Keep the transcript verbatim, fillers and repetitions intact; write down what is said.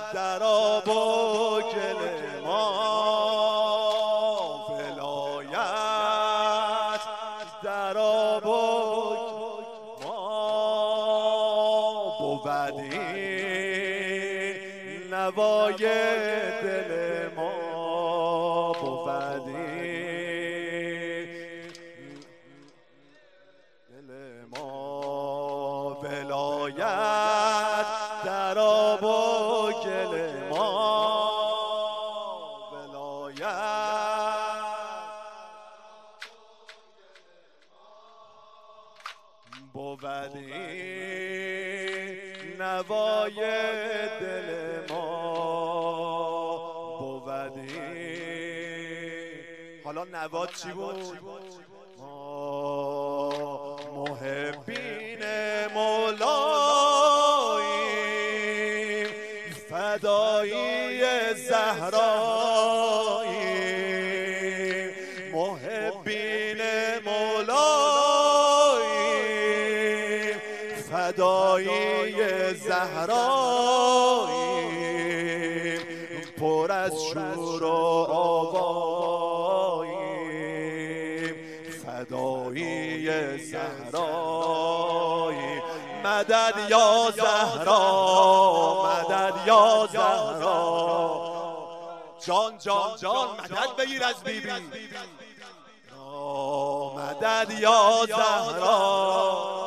در آب و گل ما، ولایت در آب و ما بود این نوای دل ما، بود دل ما، ولایت در آب و گل ما، ولایت بود این نوای دل ما، بود این. حالا نوات چی بود؟ ما محبین مولاییم، فدایی زهراییم، محبین مولاییم، فدایی زهراییم، پر از شور و آواییم، فدایی زهراییم. مدد یا زهرا، مدد یا زهرا، جان جان جان مدد بگیر از بیبی. مدد یا زهرا،